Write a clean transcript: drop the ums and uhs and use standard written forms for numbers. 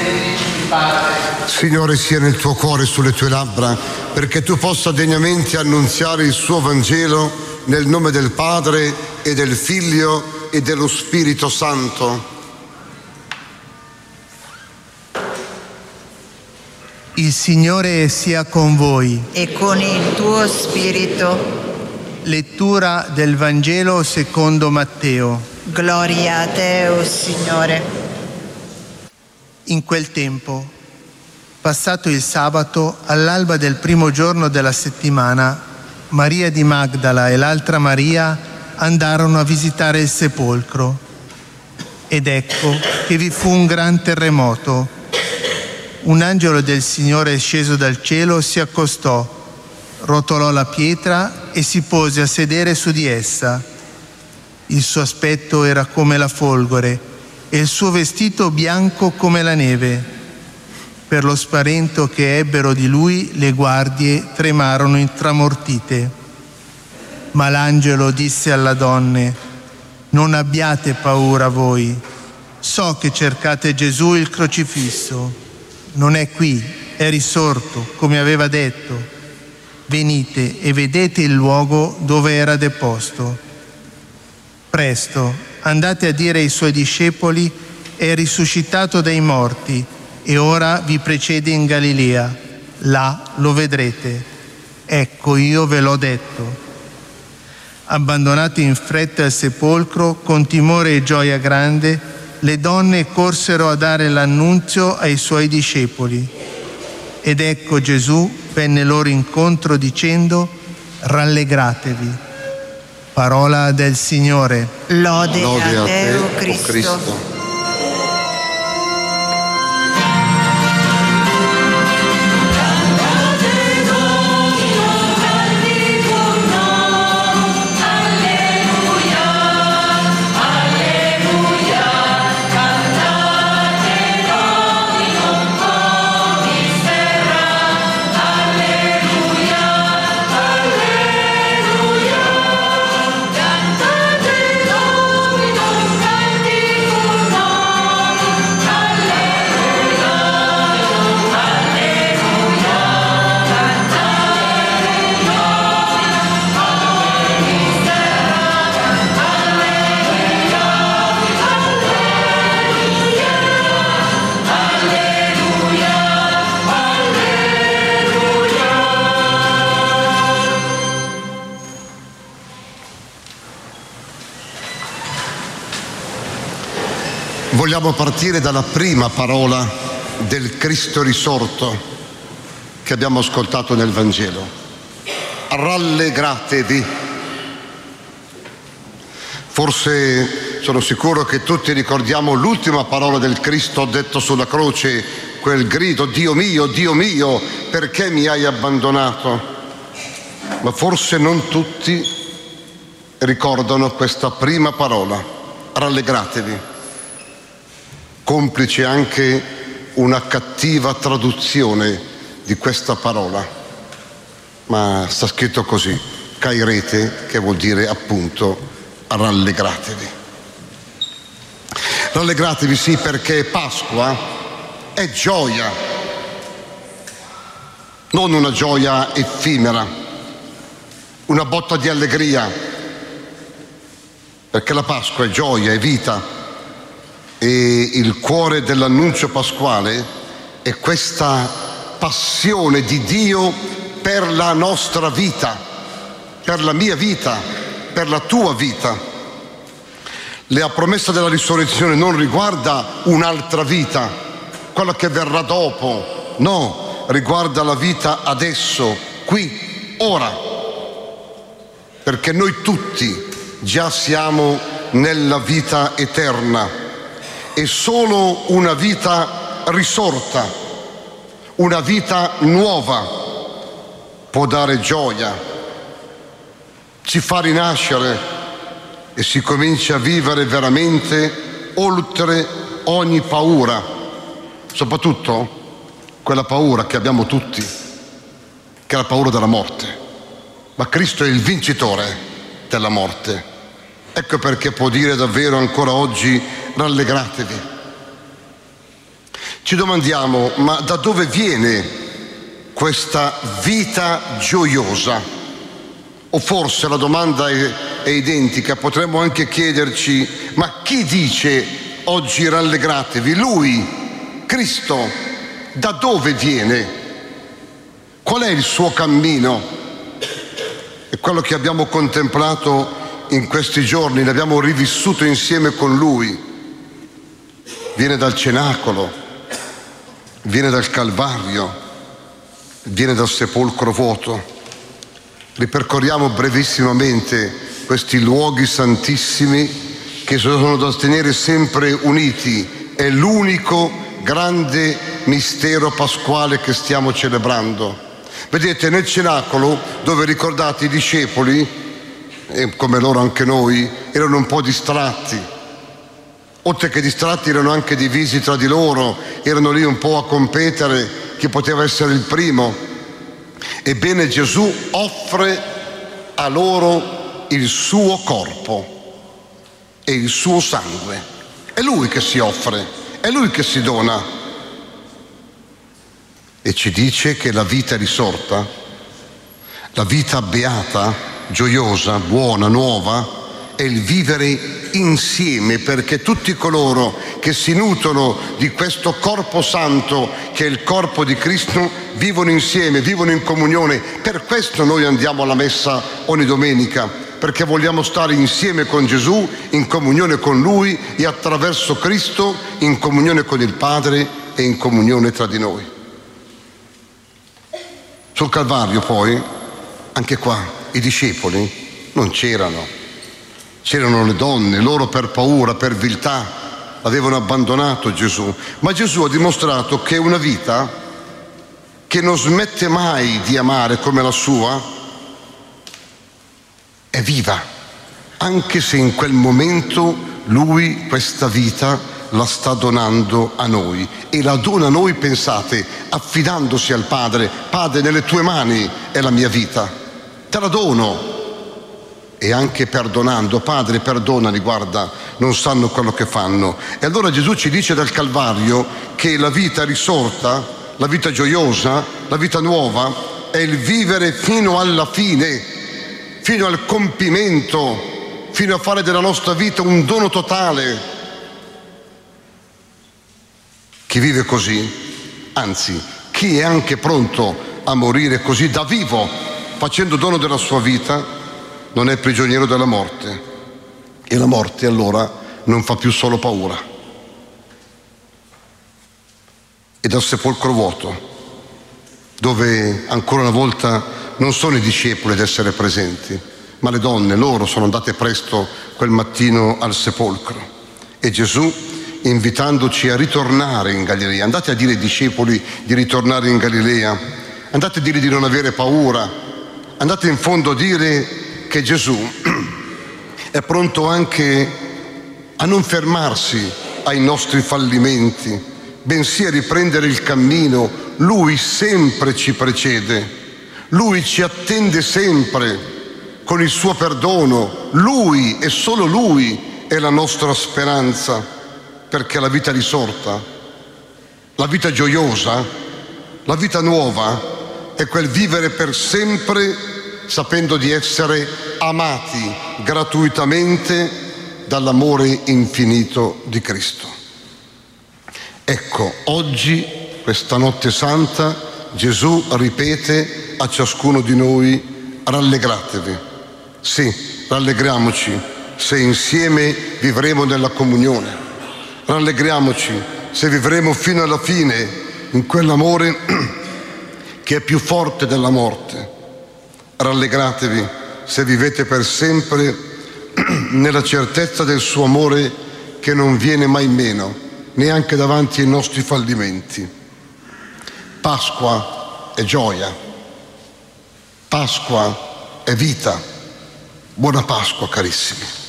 Signore, sia nel tuo cuore e sulle tue labbra, perché tu possa degnamente annunziare il suo Vangelo nel nome del Padre e del Figlio e dello Spirito Santo. Il Signore sia con voi. E con il tuo spirito. Lettura del Vangelo secondo Matteo. Gloria a te, o Signore. In quel tempo, passato il sabato, all'alba del primo giorno della settimana, Maria di Magdala e l'altra Maria andarono a visitare il sepolcro. Ed ecco che vi fu un gran terremoto. Un angelo del Signore sceso dal cielo si accostò, rotolò la pietra e si pose a sedere su di essa. Il suo aspetto era come la folgore e il suo vestito bianco come la neve. Per lo spavento che ebbero di lui, le guardie tremarono intramortite. Ma l'angelo disse alla donne: «Non abbiate paura voi. So che cercate Gesù il crocifisso. Non è qui, è risorto, come aveva detto. Venite e vedete il luogo dove era deposto. Presto, andate a dire ai suoi discepoli: è risuscitato dai morti e ora vi precede in Galilea. Là lo vedrete. Ecco, io ve l'ho detto». Abbandonato in fretta il sepolcro, con timore e gioia grande, le donne corsero a dare l'annunzio ai suoi discepoli. Ed ecco Gesù venne loro incontro dicendo: «Rallegratevi». Parola del Signore. Lode a te, o Cristo. Vogliamo partire dalla prima parola del Cristo risorto che abbiamo ascoltato nel Vangelo. Rallegratevi. Forse sono sicuro che tutti ricordiamo l'ultima parola del Cristo detto sulla croce, quel grido: Dio mio, perché mi hai abbandonato? Ma forse non tutti ricordano questa prima parola, rallegratevi. Complice anche una cattiva traduzione di questa parola, ma sta scritto così: cairete, che vuol dire appunto rallegratevi. Rallegratevi, sì, perché Pasqua è gioia, non una gioia effimera, una botta di allegria, perché la Pasqua è gioia, è vita. E il cuore dell'annuncio pasquale è questa passione di Dio per la nostra vita, per la mia vita, per la tua vita. La promessa della risurrezione non riguarda un'altra vita, quella che verrà dopo, no, riguarda la vita adesso, qui, ora, perché noi tutti già siamo nella vita eterna. E solo una vita risorta, una vita nuova può dare gioia, ci fa rinascere e si comincia a vivere veramente oltre ogni paura, soprattutto quella paura che abbiamo tutti, che è la paura della morte. Ma Cristo è il vincitore della morte. Ecco perché può dire davvero ancora oggi: rallegratevi. Ci domandiamo, ma da dove viene questa vita gioiosa? O forse la domanda è identica, potremmo anche chiederci, ma chi dice oggi rallegratevi? Lui, Cristo, da dove viene? Qual è il suo cammino? È quello che abbiamo contemplato in questi giorni, l'abbiamo rivissuto insieme con Lui. Viene dal cenacolo, viene dal Calvario, viene dal sepolcro vuoto. Ripercorriamo brevissimamente questi luoghi santissimi che sono da tenere sempre uniti. È l'unico grande mistero pasquale che stiamo celebrando. Vedete, nel cenacolo, dove ricordate i discepoli, e come loro anche noi, erano un po' distratti. Oltre che distratti erano anche divisi tra di loro, erano lì un po' a competere chi poteva essere il primo. Ebbene, Gesù offre a loro il suo corpo e il suo sangue. È Lui che si offre, è Lui che si dona. E ci dice che la vita risorta, la vita beata, gioiosa, buona, nuova, è il vivere insieme, perché tutti coloro che si nutrono di questo corpo santo che è il corpo di Cristo vivono insieme, vivono in comunione. Per questo noi andiamo alla messa ogni domenica, perché vogliamo stare insieme con Gesù, in comunione con Lui e attraverso Cristo in comunione con il Padre e in comunione tra di noi. Sul Calvario poi, anche qua, i discepoli non c'erano le donne, loro per paura, per viltà avevano abbandonato Gesù, ma Gesù ha dimostrato che una vita che non smette mai di amare come la sua è viva, anche se in quel momento Lui questa vita la sta donando a noi e la dona a noi, pensate, affidandosi al Padre. Padre, nelle tue mani è la mia vita, te la dono. E anche perdonando, Padre, perdonali, guarda, non sanno quello che fanno. E allora Gesù ci dice dal Calvario che la vita risorta, la vita gioiosa, la vita nuova è il vivere fino alla fine, fino al compimento, fino a fare della nostra vita un dono totale. Chi vive così, anzi, chi è anche pronto a morire così da vivo, facendo dono della sua vita, non è prigioniero della morte. E la morte allora non fa più solo paura. E dal sepolcro vuoto, dove ancora una volta non sono i discepoli ad essere presenti, ma le donne, loro sono andate presto quel mattino al sepolcro. E Gesù, invitandoci a ritornare in Galilea, andate a dire ai discepoli di ritornare in Galilea, andate a dire di non avere paura, andate in fondo a dire che Gesù è pronto anche a non fermarsi ai nostri fallimenti, bensì a riprendere il cammino. Lui sempre ci precede, Lui ci attende sempre con il suo perdono. Lui e solo Lui è la nostra speranza, perché la vita risorta, la vita gioiosa, la vita nuova è quel vivere per sempre sapendo di essere amati gratuitamente dall'amore infinito di Cristo. Ecco, oggi, questa notte santa, Gesù ripete a ciascuno di noi: rallegratevi. Sì, rallegriamoci se insieme vivremo nella comunione. Rallegriamoci se vivremo fino alla fine in quell'amore che è più forte della morte. Rallegratevi se vivete per sempre nella certezza del suo amore che non viene mai meno, neanche davanti ai nostri fallimenti. Pasqua è gioia, Pasqua è vita. Buona Pasqua, carissimi.